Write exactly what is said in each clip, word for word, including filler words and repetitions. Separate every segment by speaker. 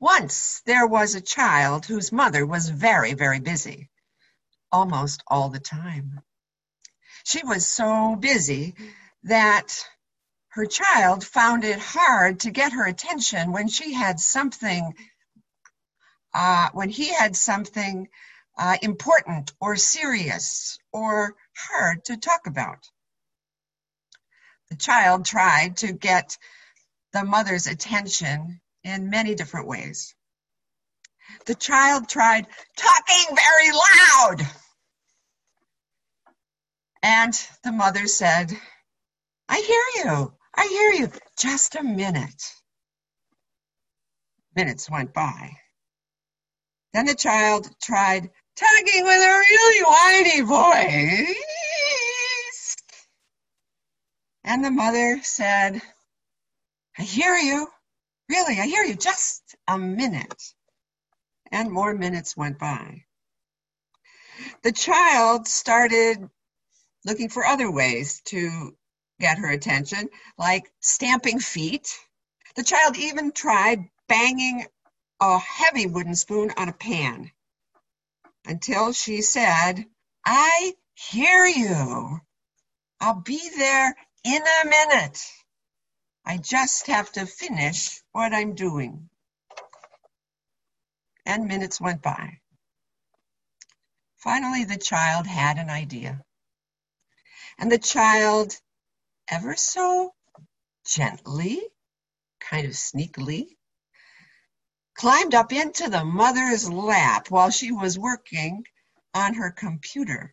Speaker 1: Once there was a child whose mother was very, very busy, almost all the time. She was so busy that her child found it hard to get her attention when she had something, uh, when he had something uh, important or serious or hard to talk about. The child tried to get the mother's attention in many different ways. The child tried talking very loud. And the mother said, I hear you, I hear you, just a minute. Minutes went by. Then the child tried talking with a really whiny voice. And the mother said, I hear you. Really, I hear you. Just a minute. And more minutes went by. The child started looking for other ways to get her attention, like stamping feet. The child even tried banging a heavy wooden spoon on a pan until she said, I hear you. I'll be there in a minute. I just have to finish what I'm doing. And minutes went by. Finally, the child had an idea. And the child, ever so gently, kind of sneakily, climbed up into the mother's lap while she was working on her computer.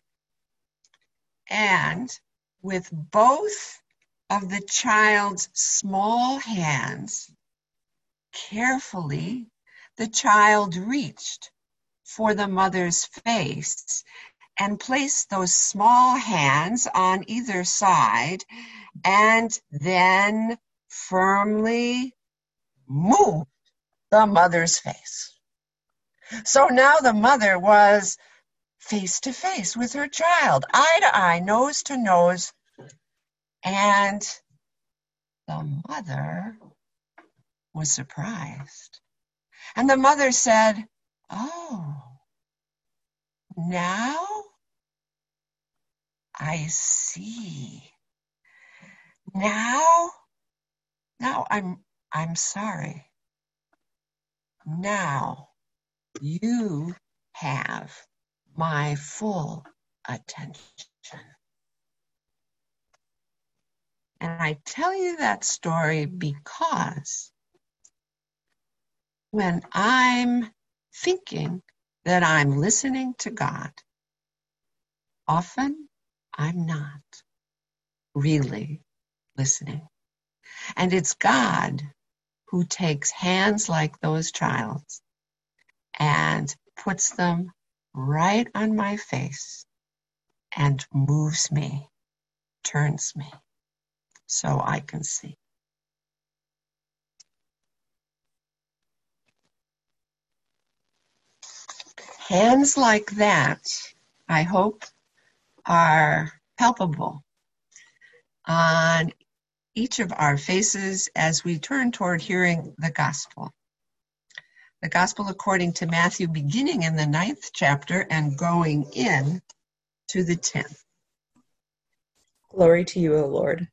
Speaker 1: And with both of the child's small hands, carefully, the child reached for the mother's face and placed those small hands on either side and then firmly moved the mother's face. So now the mother was face to face with her child, eye to eye, nose to nose, and the mother was surprised. And the mother said, oh, now I see. Now, now I'm, I'm sorry. Now you have my full attention. And I tell you that story because when I'm thinking that I'm listening to God, often I'm not really listening. And it's God who takes hands like those child's and puts them right on my face and moves me, turns me, so I can see. Hands like that, I hope, are palpable on each of our faces as we turn toward hearing the gospel. The gospel according to Matthew, beginning in the ninth chapter and going in to the tenth.
Speaker 2: Glory to you, O Lord.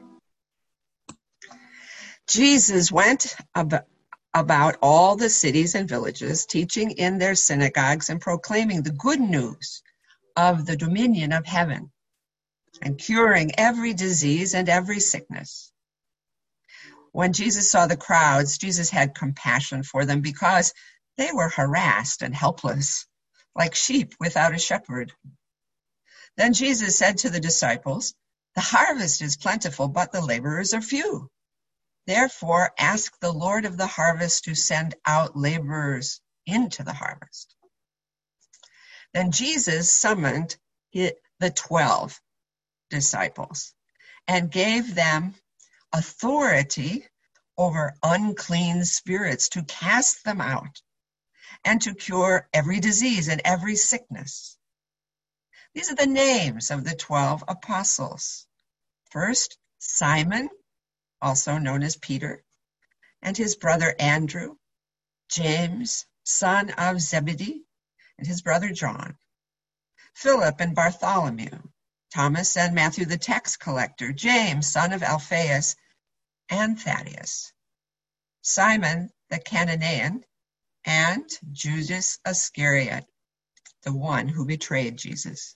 Speaker 1: Jesus went about about all the cities and villages, teaching in their synagogues and proclaiming the good news of the dominion of heaven and curing every disease and every sickness. When Jesus saw the crowds, Jesus had compassion for them because they were harassed and helpless, like sheep without a shepherd. Then Jesus said to the disciples, the harvest is plentiful, but the laborers are few. Therefore, ask the Lord of the harvest to send out laborers into the harvest. Then Jesus summoned the twelve disciples and gave them authority over unclean spirits to cast them out and to cure every disease and every sickness. These are the names of the twelve apostles. First, Simon, also known as Peter, and his brother Andrew, James, son of Zebedee, and his brother John, Philip and Bartholomew, Thomas and Matthew the tax collector, James, son of Alphaeus, and Thaddeus, Simon the Canaanian, and Judas Iscariot, the one who betrayed Jesus.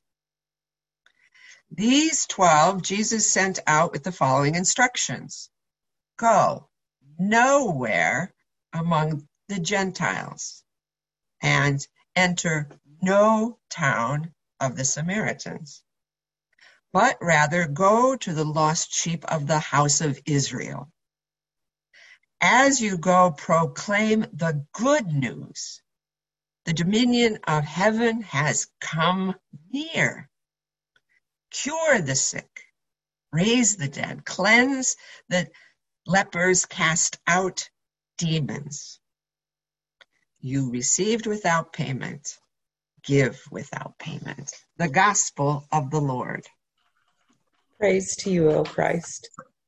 Speaker 1: These twelve Jesus sent out with the following instructions. Go nowhere among the Gentiles and enter no town of the Samaritans, but rather go to the lost sheep of the house of Israel. As you go, proclaim the good news. The dominion of heaven has come near. Cure the sick, raise the dead, cleanse the lepers, cast out demons. You received without payment, give without payment. The gospel of the Lord.
Speaker 2: Praise to you, O Christ.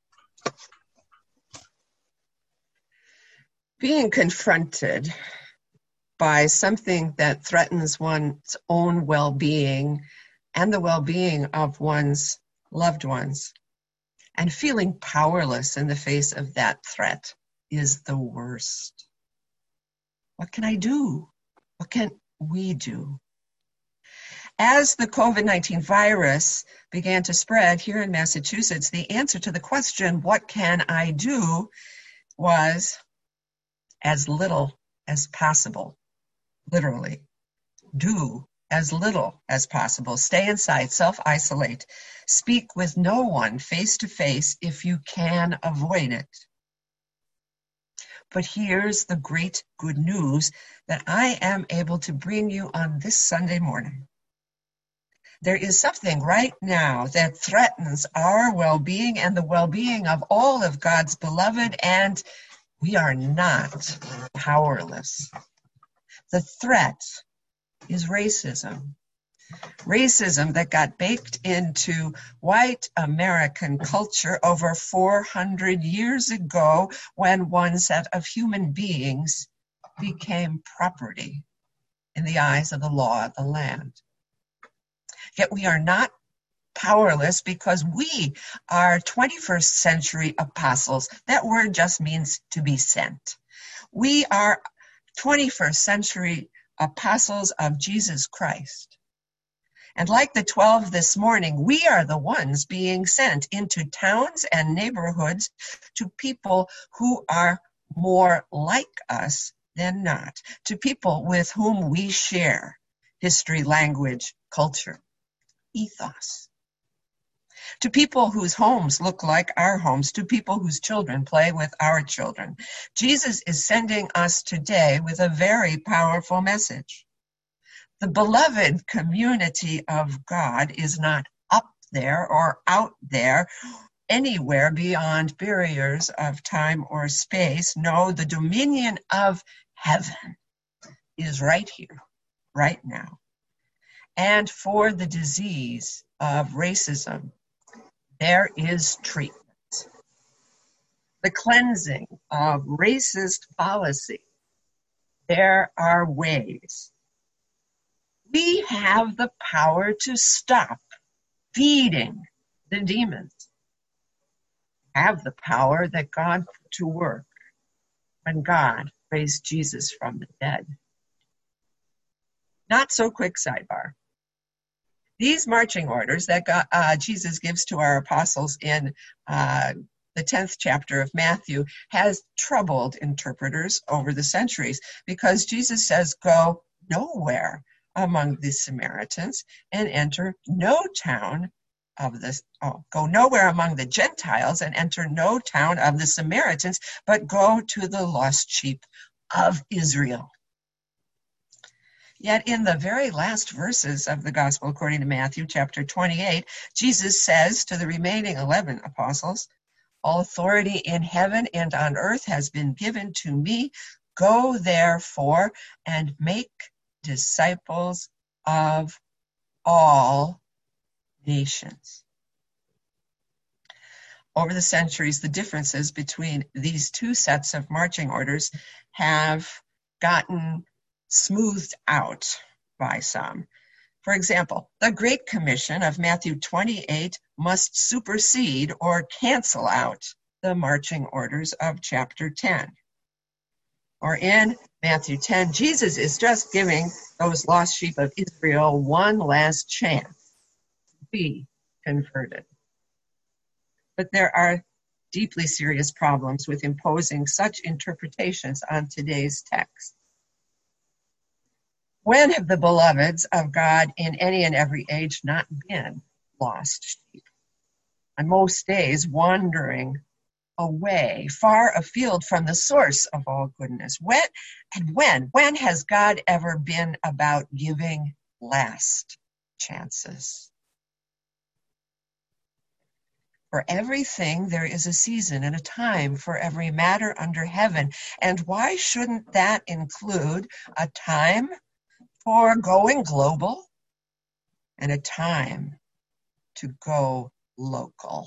Speaker 1: Being confronted by something that threatens one's own well-being and the well-being of one's loved ones, and feeling powerless in the face of that threat is the worst. What can I do? What can we do? As the COVID nineteen virus began to spread here in Massachusetts, the answer to the question, what can I do, was as little as possible. Literally, do as little as possible. Stay inside, self-isolate. Speak with no one face-to-face if you can avoid it. But here's the great good news that I am able to bring you on this Sunday morning. There is something right now that threatens our well-being and the well-being of all of God's beloved, and we are not powerless. The threat is racism. Racism that got baked into white American culture over four hundred years ago when one set of human beings became property in the eyes of the law of the land. Yet we are not powerless because we are twenty-first century apostles. That word just means to be sent. We are twenty-first century apostles of Jesus Christ. And like the twelve this morning, we are the ones being sent into towns and neighborhoods to people who are more like us than not, to people with whom we share history, language, culture, ethos, to people whose homes look like our homes, to people whose children play with our children. Jesus is sending us today with a very powerful message. The beloved community of God is not up there or out there, anywhere beyond barriers of time or space. No, the dominion of heaven is right here, right now. And for the disease of racism, there is treatment. The cleansing of racist policy, there are ways. We have the power to stop feeding the demons. Have the power that God put to work when God raised Jesus from the dead. Not so quick sidebar. These marching orders that God, uh, Jesus gives to our apostles in uh, the tenth chapter of Matthew has troubled interpreters over the centuries, because Jesus says, go nowhere among the Samaritans and enter no town of this, oh, go nowhere among the Gentiles and enter no town of the Samaritans, but go to the lost sheep of Israel. Yet in the very last verses of the gospel according to Matthew chapter twenty-eight, Jesus says to the remaining eleven apostles, all authority in heaven and on earth has been given to me. Go therefore and make disciples of all nations. Over the centuries, the differences between these two sets of marching orders have gotten smoothed out by some. For example, the Great Commission of Matthew twenty-eight must supersede or cancel out the marching orders of chapter ten. Or in Matthew ten, Jesus is just giving those lost sheep of Israel one last chance to be converted. But there are deeply serious problems with imposing such interpretations on today's text. When have the beloveds of God in any and every age not been lost sheep? On most days, wandering away, far afield from the source of all goodness. When and when? When has God ever been about giving last chances? For everything, there is a season and a time for every matter under heaven. And why shouldn't that include a time for going global and a time to go local?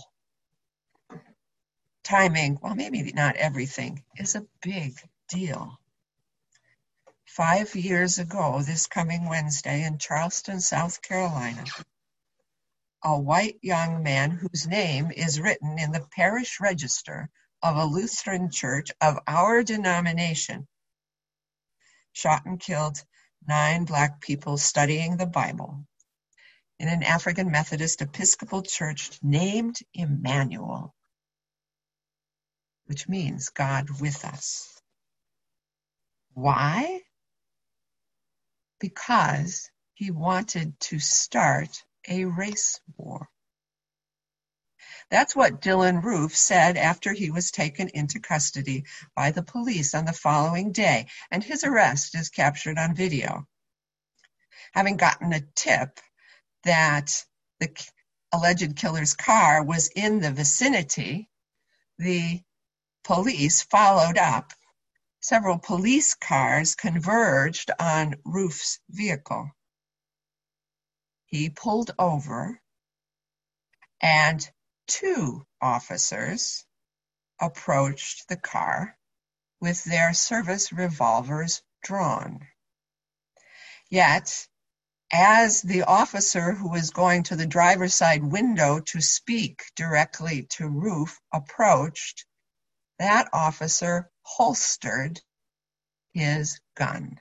Speaker 1: Timing, well, maybe not everything, is a big deal. Five years ago, this coming Wednesday in Charleston, South Carolina, a white young man whose name is written in the parish register of a Lutheran church of our denomination shot and killed nine Black people studying the Bible in an African Methodist Episcopal church named Emmanuel, which means God with us. Why? Because he wanted to start a race war. That's what Dylan Roof said after he was taken into custody by the police on the following day, and his arrest is captured on video. Having gotten a tip that the alleged killer's car was in the vicinity, the police followed up. Several police cars converged on Roof's vehicle. He pulled over, and two officers approached the car with their service revolvers drawn. Yet, as the officer who was going to the driver's side window to speak directly to Roof approached, that officer holstered his gun.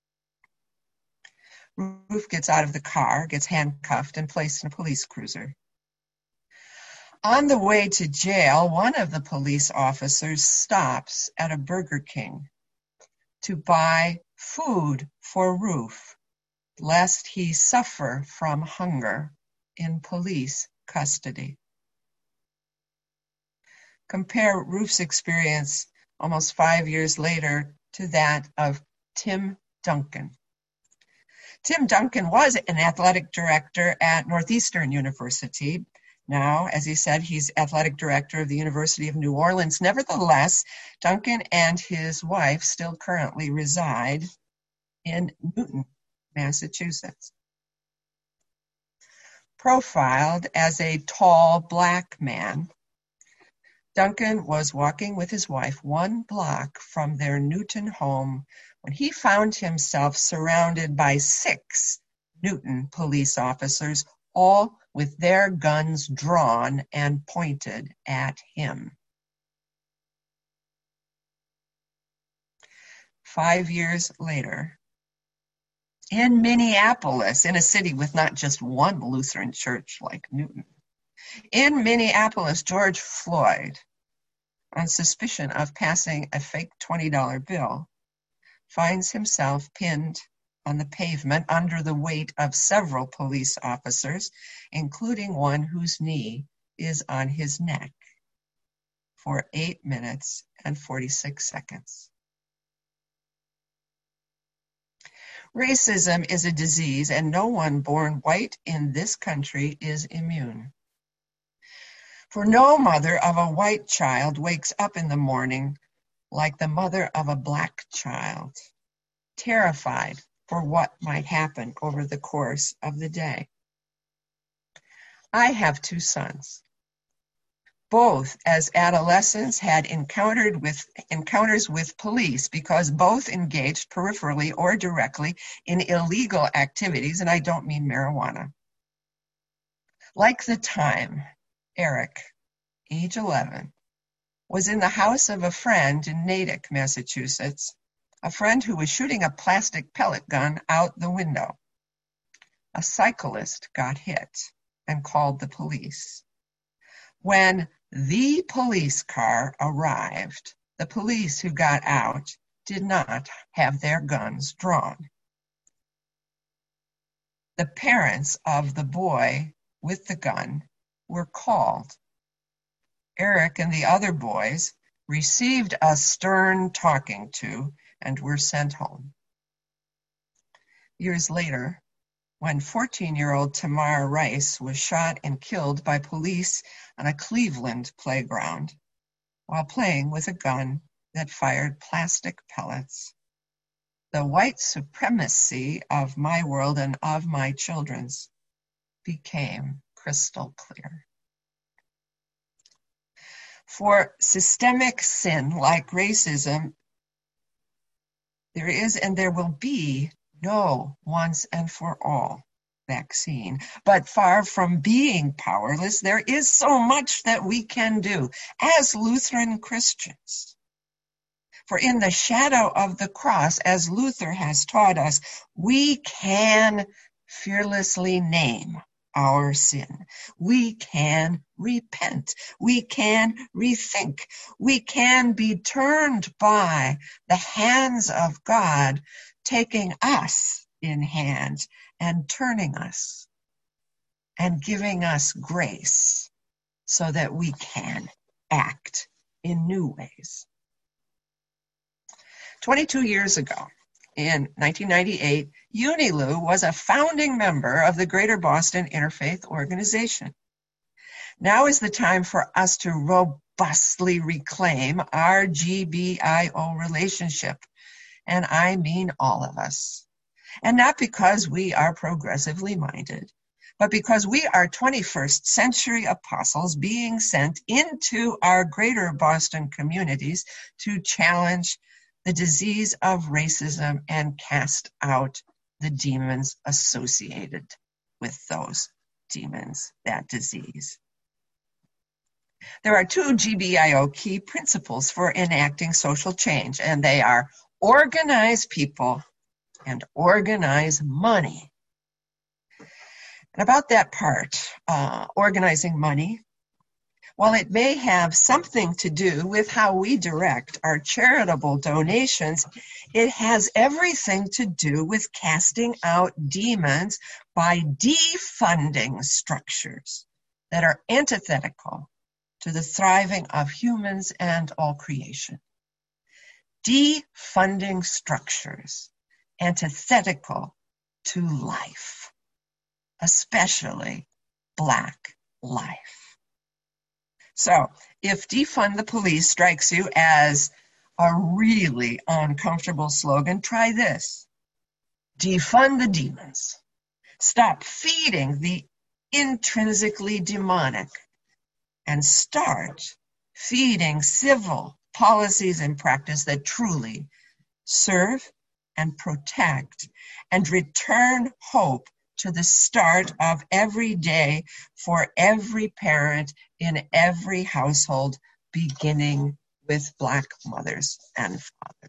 Speaker 1: Roof gets out of the car, gets handcuffed, and placed in a police cruiser. On the way to jail, one of the police officers stops at a Burger King to buy food for Roof, lest he suffer from hunger in police custody. Compare Roof's experience almost five years later to that of Tim Duncan. Tim Duncan was an athletic director at Northeastern University. Now, as he said, he's athletic director of the University of New Orleans. Nevertheless, Duncan and his wife still currently reside in Newton, Massachusetts. Profiled as a tall Black man, Duncan was walking with his wife one block from their Newton home when he found himself surrounded by six Newton police officers, all with their guns drawn and pointed at him. Five years later, in Minneapolis, in a city with not just one Lutheran church like Newton, in Minneapolis, George Floyd, on suspicion of passing a fake twenty dollar bill, finds himself pinned on the pavement under the weight of several police officers, including one whose knee is on his neck, for eight minutes and forty-six seconds. Racism is a disease, and no one born white in this country is immune. For no mother of a white child wakes up in the morning like the mother of a Black child, terrified for what might happen over the course of the day. I have two sons. Both, as adolescents, had encountered with encounters with police because both engaged peripherally or directly in illegal activities, and I don't mean marijuana. Like the time, Eric, age eleven, was in the house of a friend in Natick, Massachusetts, a friend who was shooting a plastic pellet gun out the window. A cyclist got hit and called the police. When the police car arrived, the police who got out did not have their guns drawn. The parents of the boy with the gun were called. Eric and the other boys received a stern talking to and were sent home. Years later, when fourteen-year-old Tamar Rice was shot and killed by police on a Cleveland playground while playing with a gun that fired plastic pellets, the white supremacy of my world and of my children's became crystal clear. For systemic sin like racism, there is and there will be no once and for all vaccine. But far from being powerless, there is so much that we can do as Lutheran Christians. For in the shadow of the cross, as Luther has taught us, we can fearlessly name our sin. We can repent. We can rethink. We can be turned by the hands of God, taking us in hand and turning us and giving us grace so that we can act in new ways. twenty-two years ago, in nineteen ninety-eight, UNILU was a founding member of the Greater Boston Interfaith Organization. Now is the time for us to robustly reclaim our G B I O relationship, and I mean all of us. And not because we are progressively minded, but because we are twenty-first century apostles being sent into our Greater Boston communities to challenge the disease of racism and cast out the demons associated with those demons, that disease. There are two G B I O key principles for enacting social change, and they are organize people and organize money. And about that part, uh, organizing money, while it may have something to do with how we direct our charitable donations, it has everything to do with casting out demons by defunding structures that are antithetical to the thriving of humans and all creation. Defunding structures antithetical to life, especially Black life. So, if defund the police strikes you as a really uncomfortable slogan, try this. Defund the demons. Stop feeding the intrinsically demonic and start feeding civil policies and practice that truly serve and protect and return hope to the start of every day for every parent in every household, beginning with Black mothers and fathers.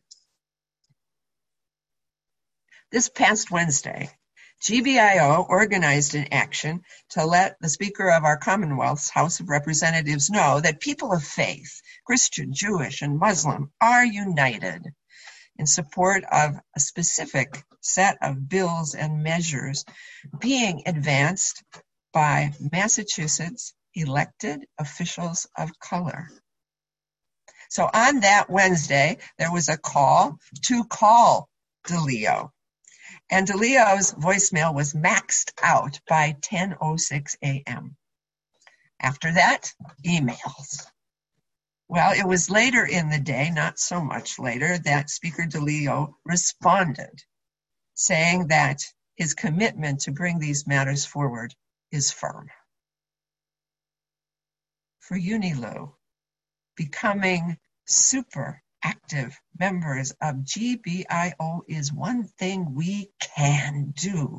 Speaker 1: This past Wednesday, G B I O organized an action to let the Speaker of our Commonwealth's House of Representatives know that people of faith, Christian, Jewish, and Muslim, are united in support of a specific set of bills and measures being advanced by Massachusetts elected officials of color. So on that Wednesday, there was a call to call DeLeo. And DeLeo's voicemail was maxed out by ten oh six a.m. After that, emails. Well, it was later in the day, not so much later, that Speaker DeLeo responded, saying that his commitment to bring these matters forward is firm. for Unilu, becoming super active members of G B I O is one thing we can do.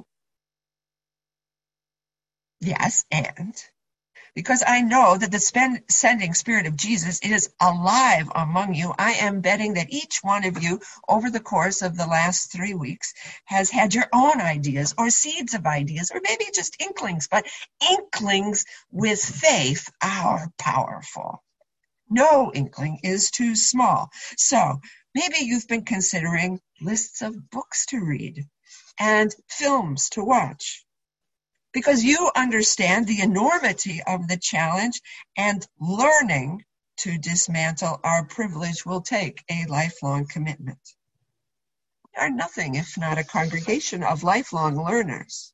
Speaker 1: Yes, and because I know that the spend, sending Spirit of Jesus is alive among you, I am betting that each one of you over the course of the last three weeks has had your own ideas or seeds of ideas, or maybe just inklings, but inklings with faith are powerful. No inkling is too small. So maybe you've been considering lists of books to read and films to watch, because you understand the enormity of the challenge, and learning to dismantle our privilege will take a lifelong commitment. We are nothing if not a congregation of lifelong learners.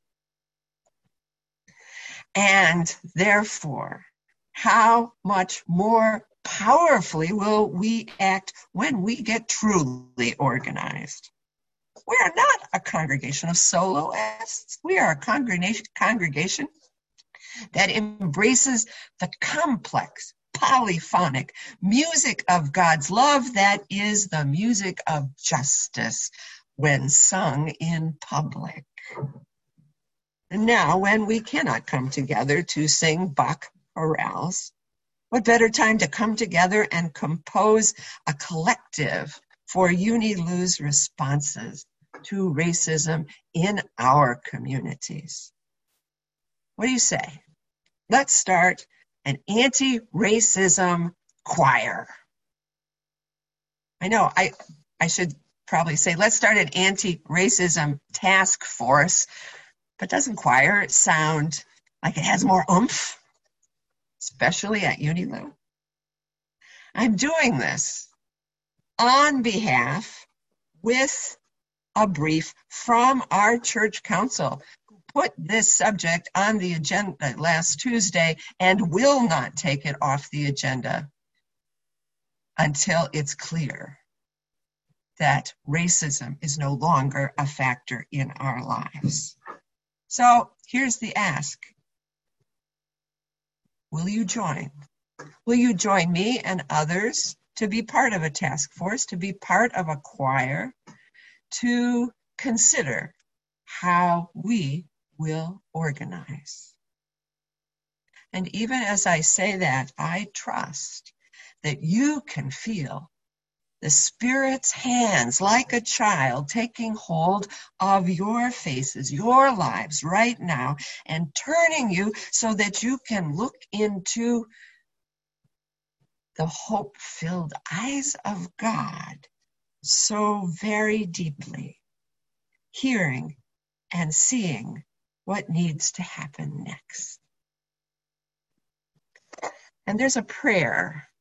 Speaker 1: And therefore, how much more powerfully will we act when we get truly organized? We are not a congregation of soloists. We are a congregation, congregation that embraces the complex, polyphonic music of God's love that is the music of justice when sung in public. And now, when we cannot come together to sing Bach chorales, what better time to come together and compose a collective for Unilu's responses to racism in our communities? What do you say? Let's start an anti-racism choir. I know, I, I should probably say, let's start an anti-racism task force, but doesn't choir sound like it has more oomph, especially at Unilu? I'm doing this on behalf with a brief from our church council, who put this subject on the agenda last Tuesday and will not take it off the agenda until it's clear that racism is no longer a factor in our lives. So here's the ask. Will you join? Will you join me and others to be part of a task force, to be part of a choir, to consider how we will organize? And even as I say that, I trust that you can feel the Spirit's hands like a child taking hold of your faces, your lives right now, and turning you so that you can look into the hope-filled eyes of God so very deeply, hearing and seeing what needs to happen next. And there's a prayer